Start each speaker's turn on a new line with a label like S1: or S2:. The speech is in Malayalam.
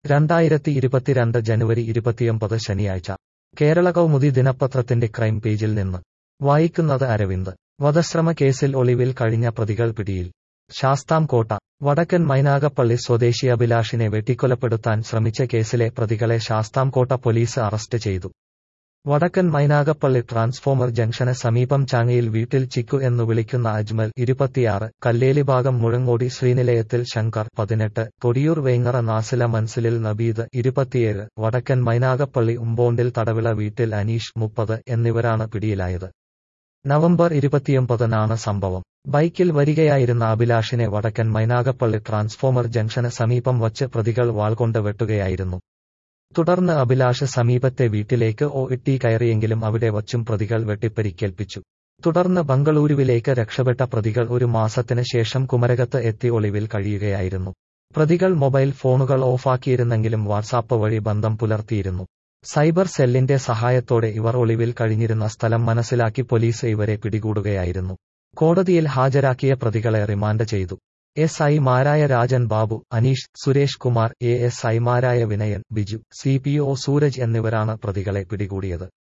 S1: 2022 ജനുവരി 29 ശനിയാഴ്ച കേരള കൗമുദി ദിനപത്രത്തിന്റെ ക്രൈം പേജിൽ നിന്ന് വായിക്കുന്നത് അരവിന്ദ്. വധശ്രമ കേസിൽ ഒളിവിൽ കഴിഞ്ഞ പ്രതികൾ പിടിയിൽ. ശാസ്താംകോട്ട വടക്കൻ മൈനാഗപ്പള്ളി സ്വദേശി അഭിലാഷിനെ വെട്ടിക്കൊലപ്പെടുത്താൻ ശ്രമിച്ച കേസിലെ പ്രതികളെ ശാസ്താംകോട്ട പോലീസ് അറസ്റ്റ് ചെയ്തു. വടക്കൻ മൈനാഗപ്പള്ളി ട്രാൻസ്ഫോമർ ജംഗ്ഷന് സമീപം ചാങ്ങയിൽ വീട്ടിൽ ചിക്കു എന്നു വിളിക്കുന്ന അജ്മൽ 26, കല്ലേലി ഭാഗം മുഴങ്ങോടി ശ്രീനിലയത്തിൽ ശങ്കർ 18, തൊടിയൂർ വേങ്ങറ നാസില മൻസിലിൽ നബീദ് 27, വടക്കൻ മൈനാഗപ്പള്ളി ഉമ്പോണ്ടിൽ തടവിള വീട്ടിൽ അനീഷ് 30 എന്നിവരാണ് പിടിയിലായത്. നവംബർ 29-നാണ് സംഭവം. ബൈക്കിൽ വരികയായിരുന്ന അഭിലാഷിനെ വടക്കൻ മൈനാഗപ്പള്ളി ട്രാൻസ്ഫോമർ ജംഗ്ഷന് സമീപം വച്ച് പ്രതികൾ വാൾകൊണ്ട് വെട്ടുകയായിരുന്നു. തുടർന്ന് അഭിലാഷ് സമീപത്തെ വീട്ടിലേക്ക് ഓടി കയറിയെങ്കിലും അവിടെ വച്ചും പ്രതികൾ വെട്ടിപ്പരിക്കേൽപ്പിച്ചു. തുടർന്ന് ബംഗളൂരുവിലേക്ക് രക്ഷപ്പെട്ട പ്രതികൾ ഒരു മാസത്തിന് ശേഷം കുമരകത്ത് എത്തി ഒളിവിൽ കഴിയുകയായിരുന്നു. പ്രതികൾ മൊബൈൽ ഫോണുകൾ ഓഫാക്കിയിരുന്നെങ്കിലും വാട്സാപ്പ് വഴി ബന്ധം പുലർത്തിയിരുന്നു. സൈബർ സെല്ലിന്റെ സഹായത്തോടെ ഇവർ ഒളിവിൽ കഴിഞ്ഞിരുന്ന സ്ഥലം മനസ്സിലാക്കി പോലീസ് ഇവരെ പിടികൂടുകയായിരുന്നു. കോടതിയിൽ ഹാജരാക്കിയ പ്രതികളെ റിമാൻഡ് ചെയ്തു. എസ്.ഐ.മാരായ രാജൻ ബാബു, അനീഷ്, സുരേഷ് കുമാർ, എ.എസ്.ഐ.മാരായ വിനയൻ, ബിജു, സി.പി.ഒ സൂരജ് എന്നിവരാണ് പ്രതികളെ പിടികൂടിയത്.